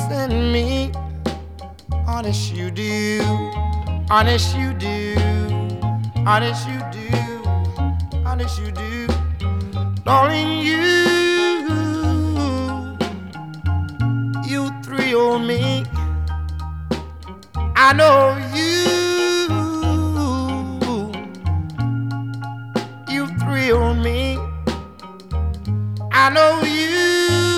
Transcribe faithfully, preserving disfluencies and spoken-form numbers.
kissing me. Honest you do, honest you do, honest you do, honest you do. Darling, you, you thrill me. I know